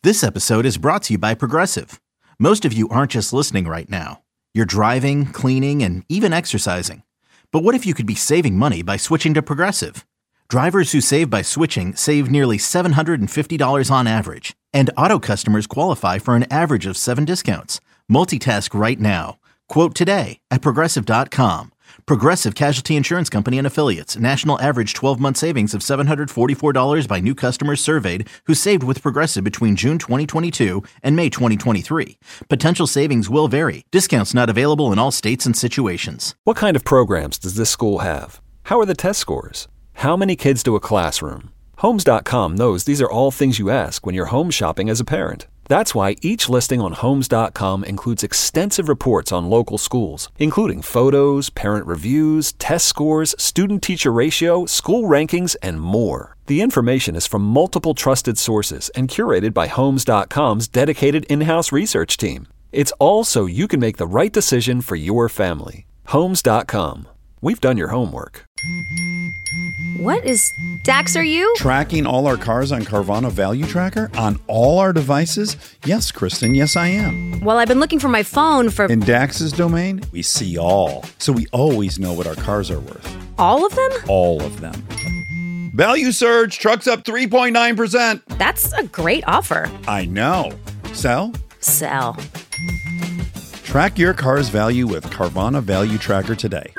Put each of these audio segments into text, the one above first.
This episode is brought to you by Progressive. Most of you aren't just listening right now. You're driving, cleaning, and even exercising. But what if you could be saving money by switching to Progressive? Drivers who save by switching save nearly $750 on average. And auto customers qualify for an average of 7 discounts. Multitask right now. Quote today at Progressive.com. Progressive Casualty Insurance Company and Affiliates. National average 12-month savings of $744 by new customers surveyed who saved with Progressive between June 2022 and May 2023. Potential savings will vary. Discounts not available in all states and situations. What kind of programs does this school have? How are the test scores? How many kids do a classroom? Homes.com knows these are all things you ask when you're home shopping as a parent. That's why each listing on Homes.com includes extensive reports on local schools, including photos, parent reviews, test scores, student-teacher ratio, school rankings, and more. The information is from multiple trusted sources and curated by Homes.com's dedicated in-house research team. It's all so you can make the right decision for your family. Homes.com. We've done your homework. What is... Dax, are you? Tracking all our cars on Carvana Value Tracker on all our devices? Yes, Kristen, yes I am. Well, I've been looking for my phone for... In Dax's domain, we see all. So we always know what our cars are worth. All of them? All of them. Value surge, trucks up 3.9%. That's a great offer. I know. Sell? Sell. Track your car's value with Carvana Value Tracker today.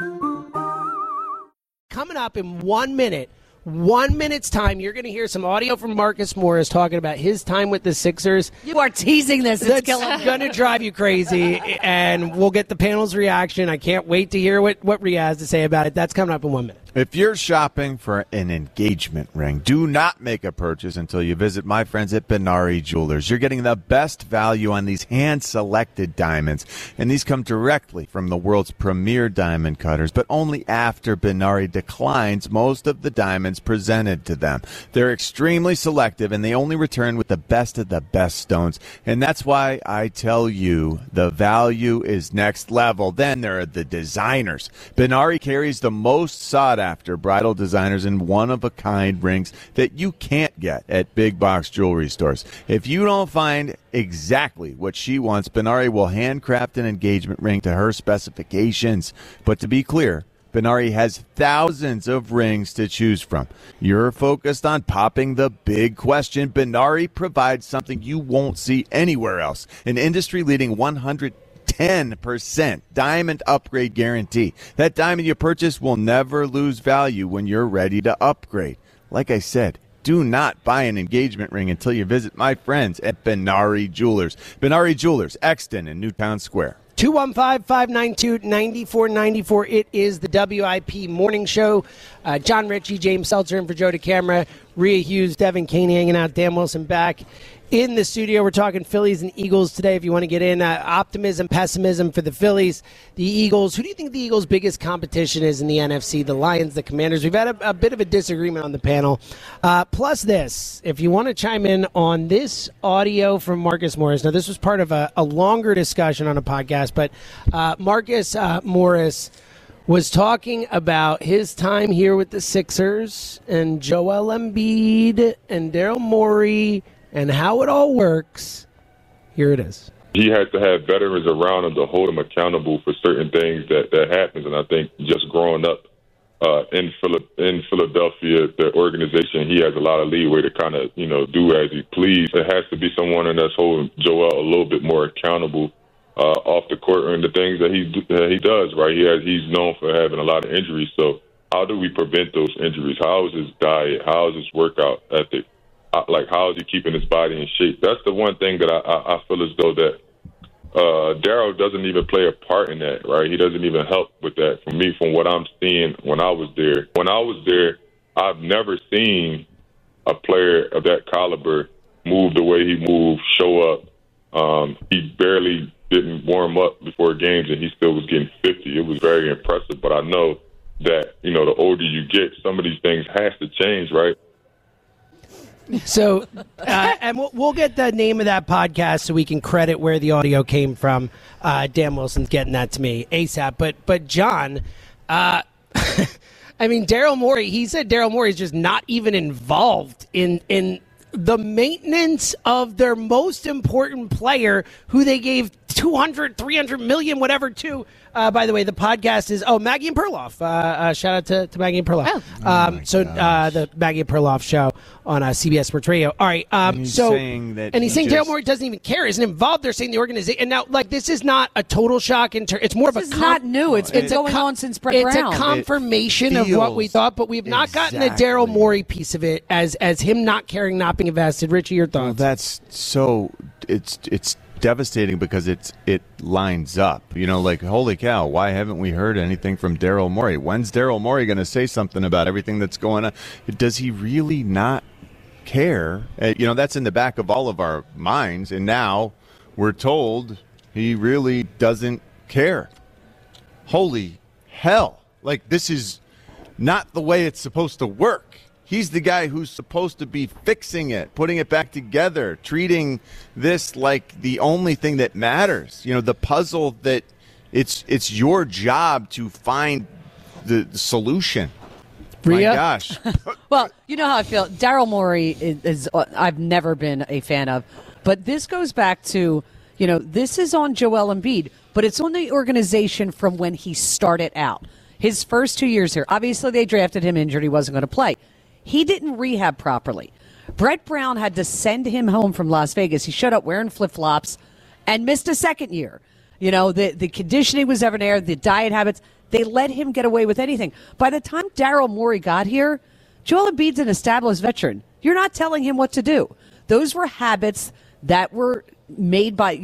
Coming up in 1 minute, 1 minute's time, you're going to hear some audio from Marcus Morris talking about his time with the Sixers. You are teasing this. It's going to drive you crazy, and we'll get the panel's reaction. I can't wait to hear what Rhea has to say about it. That's coming up in 1 minute. If you're shopping for an engagement ring, do not make a purchase until you visit my friends at Benari Jewelers. You're getting the best value on these hand-selected diamonds, and these come directly from the world's premier diamond cutters, but only after Benari declines most of the diamonds presented to them. They're extremely selective, and they only return with the best of the best stones, and that's why I tell you the value is next level. Then there are the designers. Benari carries the most sought after bridal designers and one-of-a-kind rings that you can't get at big box jewelry stores. If you don't find exactly what she wants, Benari will handcraft an engagement ring to her specifications. But to be clear, Benari has thousands of rings to choose from. You're focused on popping the big question. Benari provides something you won't see anywhere else, an industry-leading 10% diamond upgrade guarantee. That diamond you purchase will never lose value when you're ready to upgrade. Like I said, do not buy an engagement ring until you visit my friends at Benari Jewelers. Benari Jewelers, Exton in Newtown Square. 215-592-9494. It is the WIP Morning Show. John Ritchie, James Seltzer in for Joe DeCamara, Rhea Hughes, Devin Caney hanging out, Dan Wilson back in the studio. We're talking Phillies and Eagles today. If you want to get in, optimism, pessimism for the Phillies, the Eagles. Who do you think the Eagles' biggest competition is in the NFC? The Lions, the Commanders. We've had a bit of a disagreement on the panel. Plus this, if you want to chime in on this audio from Marcus Morris. Now, this was part of a longer discussion on a podcast, but Marcus Morris was talking about his time here with the Sixers and Joel Embiid and Daryl Morey and how it all works. Here it is. He has to have veterans around him to hold him accountable for certain things that happens. And I think just growing up in Philadelphia, the organization, he has a lot of leeway to kind of, do as he please. It has to be someone that's holding Joel a little bit more accountable off the court and the things that he does, right? He's known for having a lot of injuries. So how do we prevent those injuries? How is his diet? How is his workout ethic? How is he keeping his body in shape? That's the one thing that I feel as though that Daryl doesn't even play a part in that, right? He doesn't even help with that. For me, from what I'm seeing when I was there. When I was there, I've never seen a player of that caliber move the way he moved, show up. He barely didn't warm up before games, and he still was getting 50. It was very impressive. But I know that, the older you get, some of these things has to change, right? So, and we'll get the name of that podcast so we can credit where the audio came from. Dan Wilson's getting that to me ASAP. But John, I mean, Daryl Morey, he said Daryl Morey is just not even involved in the maintenance of their most important player who they gave 200, 300 million, whatever, to. By the way, the podcast is, Maggie and Perloff. Shout out to Maggie and Perloff. The Maggie and Perloff show on CBS Sports Radio. All right. He's saying Daryl Morey doesn't even care, isn't involved. They're saying the organization. And now, this is not a total shock. It's more of a. This is not new. It's been going on since Brett Brown. It's a confirmation of what we thought, but we've not gotten the Daryl Morey piece of it as him not caring, not being invested. Richie, your thoughts? Well, that's so. It's devastating because it lines up. Holy cow, why haven't we heard anything from Daryl Morey? When's Daryl Morey going to say something about everything that's going on? Does he really not care? That's in the back of all of our minds, and now we're told he really doesn't care. Holy hell. This is not the way it's supposed to work. He's the guy who's supposed to be fixing it, putting it back together, treating this like the only thing that matters. The puzzle that it's your job to find the solution. Rhea? My gosh. Well, you know how I feel. Daryl Morey is I've never been a fan of. But this goes back to, this is on Joel Embiid, but it's on the organization from when he started out. His first 2 years here. Obviously, they drafted him injured. He wasn't going to play. He didn't rehab properly. Brett Brown had to send him home from Las Vegas. He showed up wearing flip-flops and missed a second year. The conditioning was never there, the diet habits. They let him get away with anything. By the time Daryl Morey got here, Joel Embiid's an established veteran. You're not telling him what to do. Those were habits that were made by,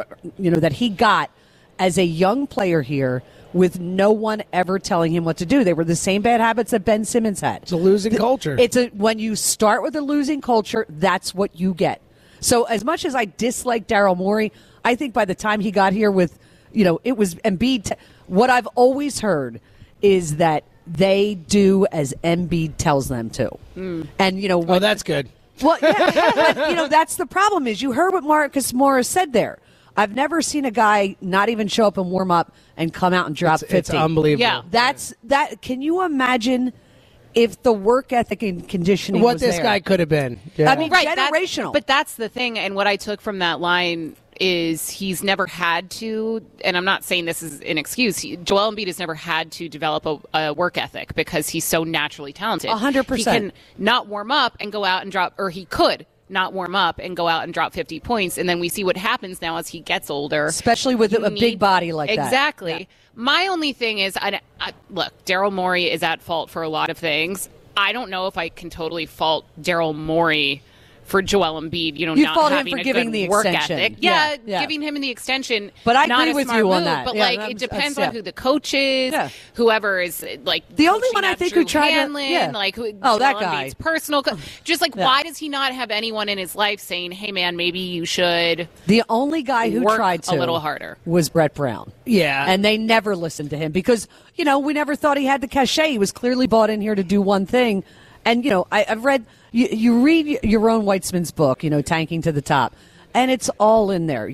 that he got as a young player here, with no one ever telling him what to do. They were the same bad habits that Ben Simmons had. It's a losing culture. When you start with a losing culture, that's what you get. So as much as I dislike Daryl Morey, I think by the time he got here with, it was Embiid. What I've always heard is that they do as Embiid tells them to. And, that's good. Well, yeah, but, that's the problem is you heard what Marcus Morris said there. I've never seen a guy not even show up and warm up and come out and drop 50. It's unbelievable. Yeah, that's that. Can you imagine if the work ethic and conditioning what was this there? guy could have been? Yeah. I mean, generational. But that's the thing. And what I took from that line is he's never had to, and I'm not saying this is an excuse. Joel Embiid has never had to develop a work ethic because he's so naturally talented. 100%. He can not warm up and go out and drop, or he could not warm up and go out and drop 50 points. And then we see what happens now as he gets older. Especially with a big body like that. Exactly. Yeah. My only thing is, look, Daryl Morey is at fault for a lot of things. I don't know if I can totally fault Daryl Morey for Joel Embiid, you not fault having him for a giving good the work extension. ethic. Yeah. Giving him the extension. But I not agree a with smart you on move, that. But Yeah, it depends that's on who the coach is, whoever is the only one I think Drew who tried Hanlon, that Joel guy. Embiid's personal. Just why does he not have anyone in his life saying, "Hey, man, maybe you should." The only guy who work tried to a little harder was Brett Brown. Yeah, and they never listened to him because we never thought he had the cachet. He was clearly brought in here to do one thing. And, I've read, you read your own Weitzman's book, Tanking to the Top, and it's all in there,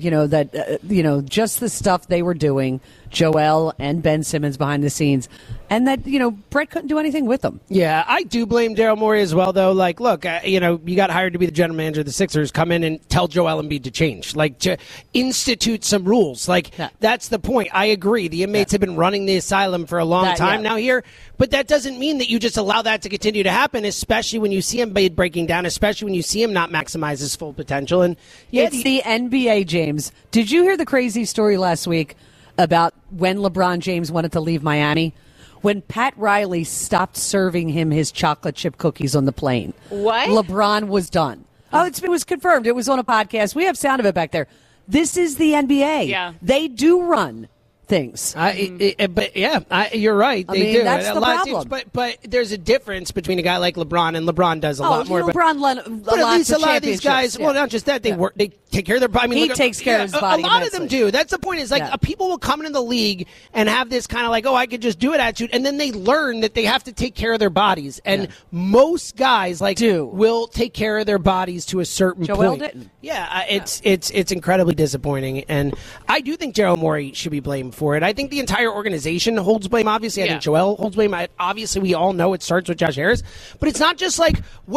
just the stuff they were doing, Joel and Ben Simmons behind the scenes, and that, Brett couldn't do anything with them. Yeah, I do blame Daryl Morey as well, though. Look, you got hired to be the general manager of the Sixers. Come in and tell Joel Embiid to change, to institute some rules. That's the point. I agree. The inmates have been running the asylum for a long time now here, but that doesn't mean that you just allow that to continue to happen, especially when you see him breaking down, especially when you see him not maximize his full potential. And it's the NBA, James. Did you hear the crazy story last week about when LeBron James wanted to leave Miami? When Pat Riley stopped serving him his chocolate chip cookies on the plane. What? LeBron was done. Oh, it was confirmed. It was on a podcast. We have sound of it back there. This is the NBA. Yeah. They do run things. But you're right. They do. That's the problem. But there's a difference between a guy like LeBron, and LeBron does a lot more. But at least a lot of these guys, well, not just that, they work. They take care of their body. He takes care of his body. A lot of them do. That's the point. Is people will come into the league and have this kind of I could just do it attitude, and then they learn that they have to take care of their bodies. And most guys will take care of their bodies to a certain point. Joel didn't. Yeah, it's incredibly disappointing, and I do think Daryl Morey should be blamed for it. I think the entire organization holds blame. Obviously, I think Joel holds blame. Obviously, we all know it starts with Josh Harris, but it's not just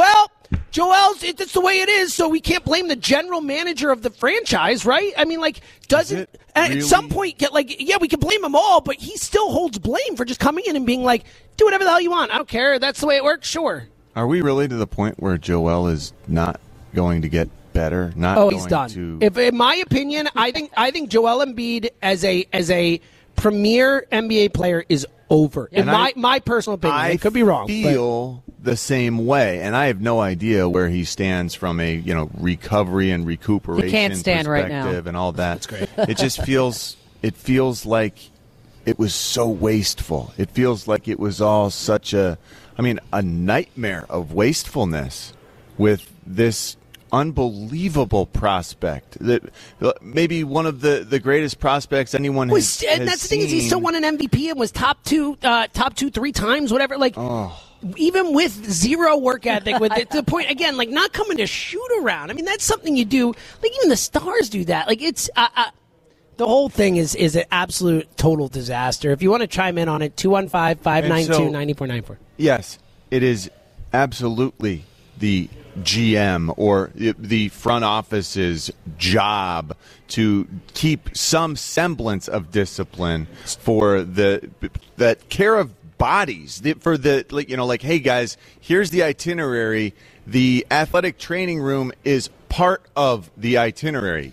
Joel's, it's the way it is, so we can't blame the general manager of the franchise, right? I mean, like, doesn't at some point get like, yeah, we can blame them all, but he still holds blame for just coming in and being like, do whatever the hell you want. I don't care. That's the way it works. Sure. Are we really to the point where Joel is not going to get better? He's done. If, in my opinion, I think Joel Embiid as a premier NBA player is over. In my personal opinion, I could be wrong. I feel the same way, and I have no idea where he stands from a recovery and recuperation he can't stand perspective right now. and all that. That's great. It just feels like it was so wasteful. It feels like it was all such a nightmare of wastefulness with this unbelievable prospect, that maybe one of the greatest prospects anyone has and that's the thing is he still won an MVP and was top two 3 times, whatever. Like, even with zero work ethic, with it, to the point again, like not coming to shoot around. I mean, that's something you do. Like even the stars do that. Like it's the whole thing is an absolute total disaster. If you want to chime in on it, 215-592-9494. Yes, it is absolutely the GM or the front office's job to keep some semblance of discipline for that care of bodies, hey guys, here's the itinerary. The athletic training room is part of the itinerary.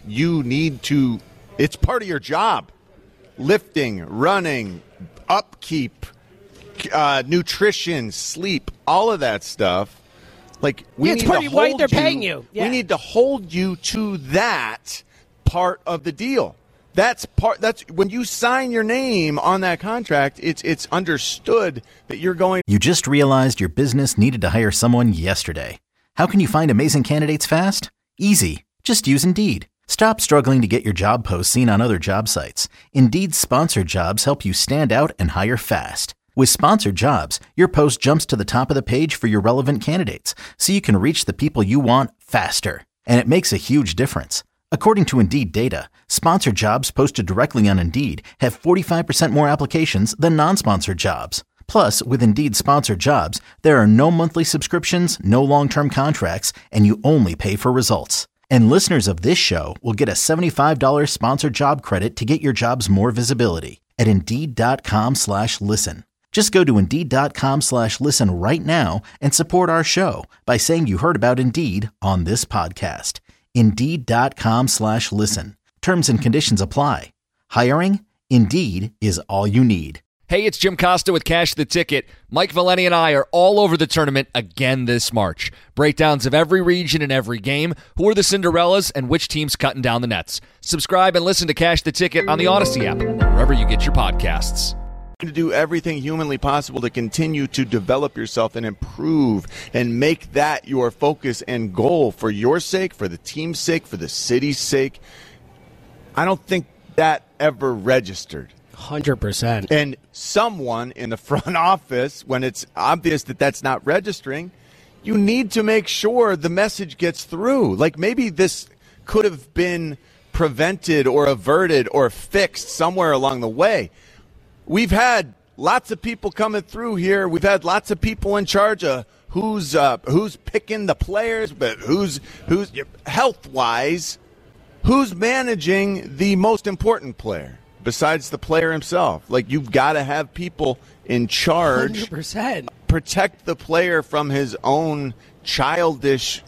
It's part of your job. Lifting, running, upkeep, nutrition, sleep, all of that stuff. Like it's part of why they're paying you. Yeah. We need to hold you to that part of the deal. That's when you sign your name on that contract, it's understood that you're going. You just realized your business needed to hire someone yesterday. How can you find amazing candidates fast? Easy. Just use Indeed. Stop struggling to get your job posts seen on other job sites. Indeed's sponsored jobs help you stand out and hire fast. With sponsored jobs, your post jumps to the top of the page for your relevant candidates, so you can reach the people you want faster. And it makes a huge difference. According to Indeed data, sponsored jobs posted directly on Indeed have 45% more applications than non-sponsored jobs. Plus, with Indeed sponsored jobs, there are no monthly subscriptions, no long-term contracts, and you only pay for results. And listeners of this show will get a $75 sponsored job credit to get your jobs more visibility at Indeed.com/listen. Just go to Indeed.com/listen right now and support our show by saying you heard about Indeed on this podcast. Indeed.com/listen. Terms and conditions apply. Hiring? Indeed is all you need. Hey, it's Jim Costa with Cash the Ticket. Mike Valeni and I are all over the tournament again this March. Breakdowns of every region and every game, who are the Cinderellas, and which team's cutting down the nets. Subscribe and listen to Cash the Ticket on the Odyssey app, wherever you get your podcasts. To do everything humanly possible to continue to develop yourself and improve and make that your focus and goal for your sake, for the team's sake, for the city's sake. I don't think that ever registered. 100%. And someone in the front office, when it's obvious that that's not registering, you need to make sure the message gets through. Like maybe this could have been prevented or averted or fixed somewhere along the way. We've had lots of people coming through here. We've had lots of people in charge of who's picking the players, but who's health-wise, who's managing the most important player besides the player himself. Like you've got to have people in charge. 100%. Protect the player from his own childish,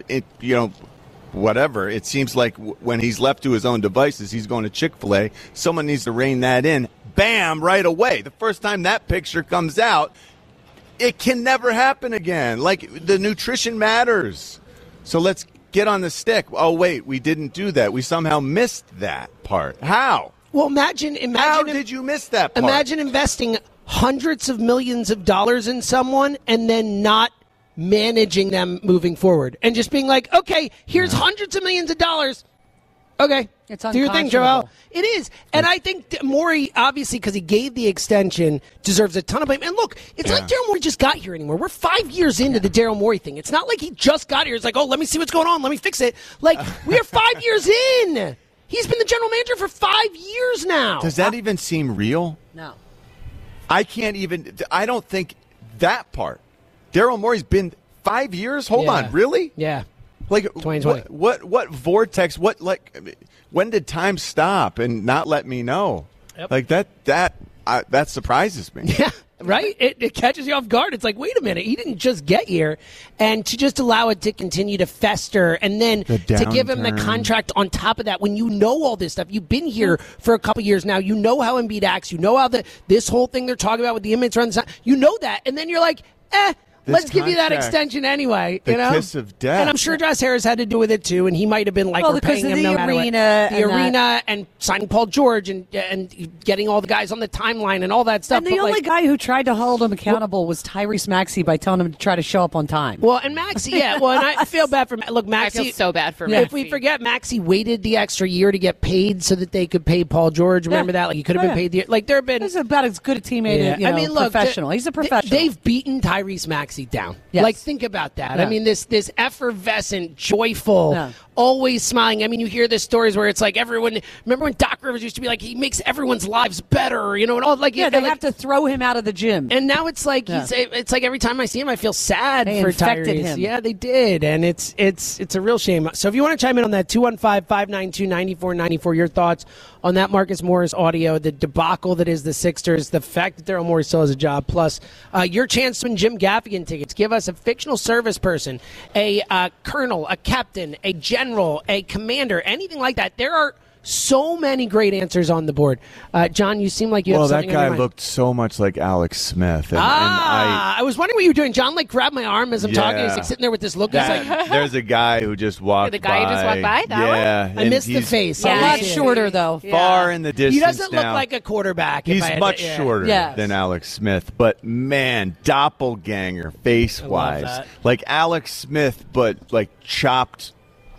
whatever. It seems like when he's left to his own devices, he's going to Chick-fil-A. Someone needs to rein that in. Bam, right away. The first time that picture comes out, it can never happen again. Like, the nutrition matters. So let's get on the stick. Oh, wait, we didn't do that. We somehow missed that part. How? Well, imagine how did you miss that part? Imagine investing hundreds of millions of dollars in someone and then not managing them moving forward. And just being like, okay, here's hundreds of millions of dollars. Okay. It's do your thing, Joel. It is. And I think Morey, obviously, because he gave the extension, deserves a ton of blame. And look, it's not like Daryl Morey just got here anymore. We're 5 years into the Daryl Morey thing. It's not like he just got here. It's like, oh, let me see what's going on. Let me fix it. Like, we are 5 years in. He's been the general manager for 5 years now. Does that even seem real? No. I don't think that part. Daryl Morey's been 5 years? Hold Yeah. on, really? Yeah. Like 2020. what vortex? When did time stop and not let me know? Yep. Like that surprises me. Yeah, right? It catches you off guard. It's like, wait a minute, he didn't just get here. And to just allow it to continue to fester and then The to give him the downturn. contract on top of that when you know all this stuff. You've been here for a couple years now. You know how Embiid acts. You know how this whole thing they're talking about with the inmates around the side. You know that. And then you're like, let's give you that contract, extension anyway. the You know? kiss of death. And I'm sure Josh Harris had to do with it too. And he might have been like, Well, we're because paying of him the no matter what. arena The and that. arena and signing Paul George and getting all the guys on the timeline and all that stuff. And the But, only like, guy who tried to hold him accountable was Tyrese Maxey by telling him to try to show up on time. Well, and Maxey, yeah. Well, and I feel bad for look, I Maxey. feel so bad for If Maxey. we forget, Maxey waited the extra year to get paid so that they could pay Paul George. Remember that? Like he could have been paid. Like there have been. He's about as good a teammate, I mean, look, professional. He's a professional. They've beaten Tyrese Maxey down. Yes. Like think about that. Yeah. I mean, this effervescent, joyful, Yeah. always smiling. I mean, you hear the stories where it's like everyone. Remember when Doc Rivers used to be like, he makes everyone's lives better, and all like yeah, they have to throw him out of the gym. And now it's like Yeah. it's like every time I see him, I feel sad They for infected Tyrese. him. Yeah, they did, and it's a real shame. So if you want to chime in on that, 215-592-9494, your thoughts on that Marcus Morris audio, the debacle that is the Sixers, the fact that Daryl Morey still has a job, plus your chance to win Jim Gaffigan tickets. Give us a fictional service person, a colonel, a captain, a general, a commander, anything like that. There are so many great answers on the board. John, you seem like you have Well, that something on your guy mind. looked so much like Alex Smith. And I was wondering what you were doing. John, grabbed my arm as I'm talking. He's Yeah. sitting there with this look. He's like, there's a guy who just walked The guy who just walked by? That one? yeah, I and missed the he's face. a I lot did see it. shorter, though. Far in the distance He doesn't look now. like a quarterback. if He's I had to- much yeah. shorter Yes. than Alex Smith, but man, doppelganger face-wise, that. like Alex Smith, but like chopped,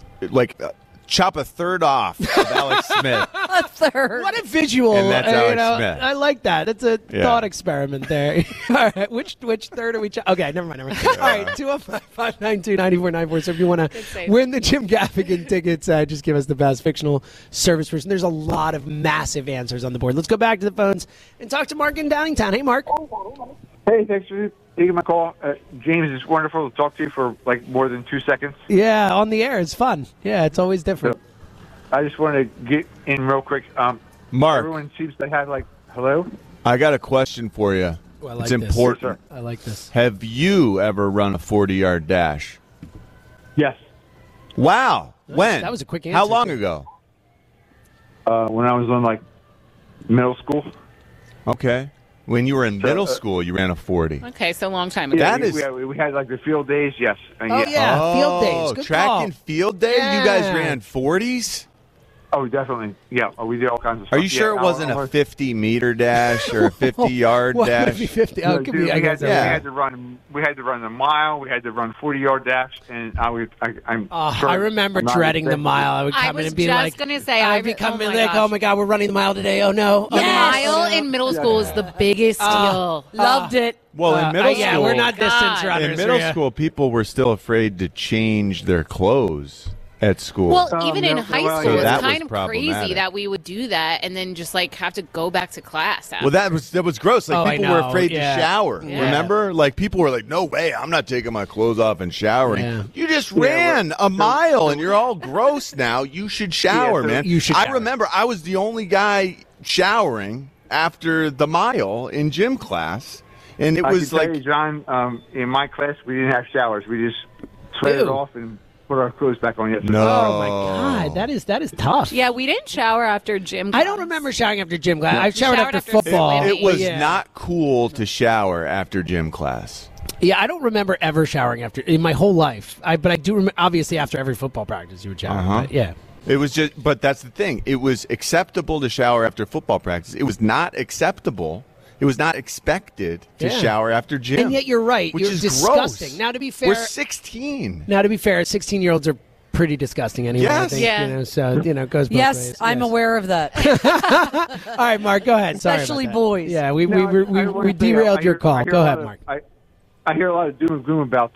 chop a third off of Alex Smith. A third. What a visual. And that's Alex Smith. I like that. That's a Yeah. thought experiment there. All right. Which third are we? Okay, never mind. All right. 215-592-9494. So if you want to save. win the Jim Gaffigan tickets, just give us the best fictional service person. There's a lot of massive answers on the board. Let's go back to the phones and talk to Mark in Downingtown. Hey, Mark. Hey, thanks for taking my call. James, it's wonderful to talk to you for more than 2 seconds. Yeah, on the air. It's fun. Yeah, it's always different. I just wanted to get in real quick. Mark, Everyone seems to have hello? I got a question for you. Oh, I like it's this. important. I like this. Have you ever run a 40-yard dash? Yes. Wow. When? That was a quick How answer, long too. ago? When I was on middle school. Okay. When you were in middle school, you ran a 40. Okay, so a long time ago. That we, is- we had the field days, yes. And Oh, yeah. Field days. Oh, Good track call. and field day? Yeah. You guys ran 40s? Oh, definitely. Yeah. We did all kinds of stuff. Are you sure Yeah, it wasn't a 50-meter dash or a 50-yard Why would it dash? be 50? Oh, No, it could dude, be, I guess. we yeah. had to run. We had to run the mile. We had to run 40-yard dash, and I'm. I remember I'm not dreading the expensive. mile. I would I come in was and be just like, gonna say, I'd I be re- coming oh my like, gosh. oh my God, we're running the mile today. Oh no. Oh, The no. mile in middle school is the biggest deal. Loved it. Well, in middle yeah, school, we're not distance God. runners. in middle yeah. school, people were still afraid to change their clothes at school. Well, even in no, high well, school, yeah. it's That was kind of crazy problematic. that we would do that and then just have to go back to class. After. Well, that was gross. Like Oh, I people were know, afraid yeah. to shower. Yeah. Remember? Like people were like, "No way, I'm not taking my clothes off and showering." Yeah. You just ran a mile and you're all gross now. You should shower, so man. you should I shower. remember I was the only guy showering after the mile in gym class, and it I was can tell like you, John, in my class, we didn't have showers. We just sweated Ew. off and put our clothes back on. Yesterday. no. Oh my God, that is tough. Yeah, we didn't shower after gym class. I don't remember showering after gym class. I You showered showered after after football. swimming. It was Yeah. not cool to shower after gym class. Yeah, I don't remember ever showering after in my whole life. But I do remember. Obviously, after every football practice, you would shower. Uh-huh. But yeah. It was just, but that's the thing. It was acceptable to shower after football practice. It was not acceptable. It was not expected to Yeah. shower after gym. And yet you're right. Which You're is disgusting. gross. Now to be fair, We're 16. 16-years are pretty disgusting anyway. I Yes. think, Yeah. So it goes both Yes, ways. I'm Yes. aware of that. All right, Mark, go ahead. Sorry about Especially that. boys. Yeah, we No, I wanna we say, derailed I your hear- call. I hear Go a ahead, lot Mark. I hear a lot of doom and gloom about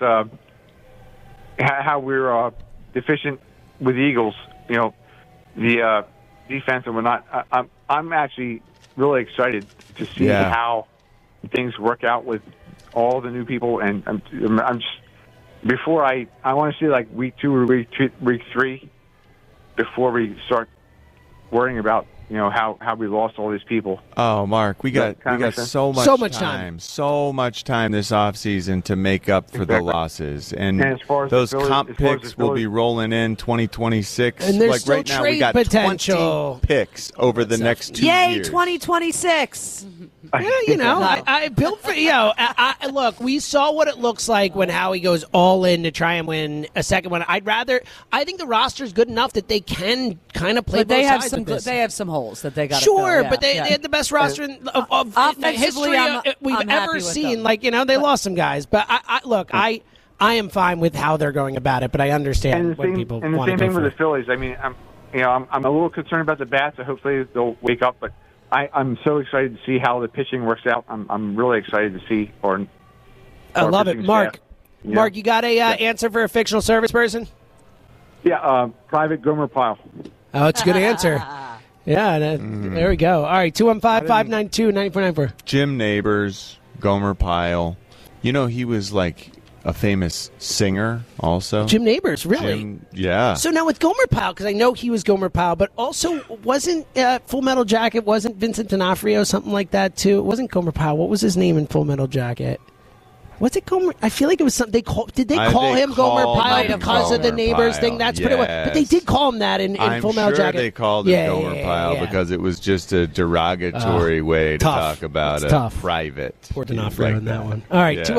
how we're deficient with the Eagles. You know, the defense and whatnot. I'm actually really excited to see Yeah. how things work out with all the new people, and I'm just before I want to see like week 2 or week 3 before we start worrying about how we lost all these people. Oh, Mark, we got so much time this offseason to make up for the losses, and as far as those the Phillies, comp picks will be rolling in 2026. And there's like still right now, trade we got potential. 20 picks over the next 2 Yay, years. 2026. Yeah, I built for I look. We saw what it looks like when Howie goes all in to try and win a second one. I think the roster's good enough that they can kind of play. But they both have sides some. with this. They have some holes that they got. Sure, fill, but they had the best roster of the history we've ever seen. Them. They lost some guys, but I am fine with how they're going about it. But I understand when people and the want same to go thing with the Phillies. I mean, I'm a little concerned about the bats. So hopefully they'll wake up. But I'm so excited to see how the pitching works out. I'm really excited to see. I love it, Mark. Staff. Mark, you got a answer for a fictional service person? Yeah, Private Gomer Pyle. Oh, it's a good answer. Yeah, there we go. All right, 215-592-9494. Jim Neighbors, Gomer Pyle. He was like a famous singer also. Jim Neighbors, really? Yeah. So now with Gomer Pyle, because I know he was Gomer Pyle, but also wasn't Full Metal Jacket, wasn't Vincent D'Onofrio, something like that too? It wasn't Gomer Pyle. What was his name in Full Metal Jacket? Was it Gomer? I feel like it was something. Did they call him Gomer Pyle because of the Neighbors Pyle. thing? That's what it was. But they did call him that in Full Metal Jacket. I'm sure they called it Gomer Pyle because it was just a derogatory way to talk about a private. Poor D'Onofrio on that one. All right,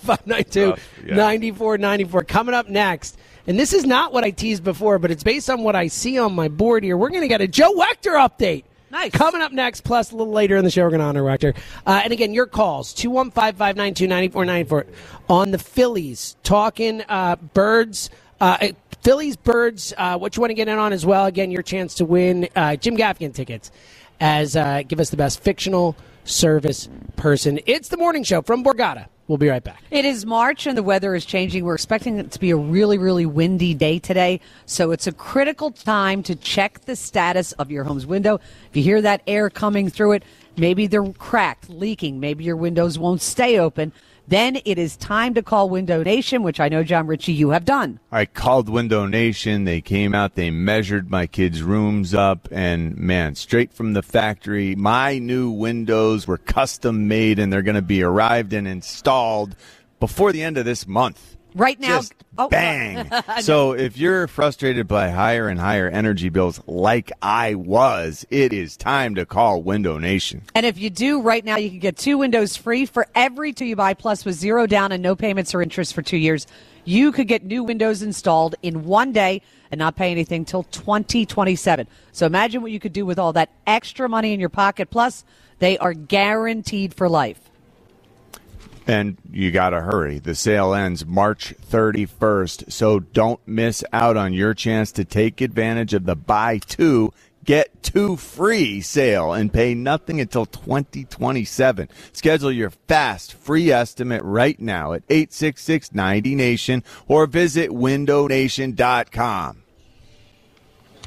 215-592-9494. Coming up next, and this is not what I teased before, but it's based on what I see on my board here. We're going to get a Joe Wechter update. Nice. Coming up next, plus a little later in the show, we're going to honor Wechter. And again, your calls, 215-592-9494 on the Phillies. Talking birds, Phillies, birds, what you want to get in on as well. Again, your chance to win Jim Gaffigan tickets as give us the best fictional service person. It's the morning show from Borgata. We'll be right back. It is March and the weather is changing. We're expecting it to be a really, really windy day today. So it's a critical time to check the status of your home's window. If you hear that air coming through it, maybe they're cracked, leaking, maybe your windows won't stay open. Then it is time to call Window Nation, which I know, John Ritchie, you have done. I called Window Nation. They came out. They measured my kids' rooms up. And, man, straight from the factory, my new windows were custom made, and they're going to be arrived and installed before the end of this month. Right now. Just bang. So if you're frustrated by higher and higher energy bills like I was, it is time to call Window Nation. And if you do, right now you can get 2 windows free for every 2 you buy, plus with 0 down and no payments or interest for 2 years. You could get new windows installed in 1 day and not pay anything till 2027. So imagine what you could do with all that extra money in your pocket. Plus, they are guaranteed for life. And you got to hurry. The sale ends March 31st, so don't miss out on your chance to take advantage of the buy 2, get 2 free sale and pay nothing until 2027. Schedule your fast free estimate right now at 866-90-NATION or visit windownation.com.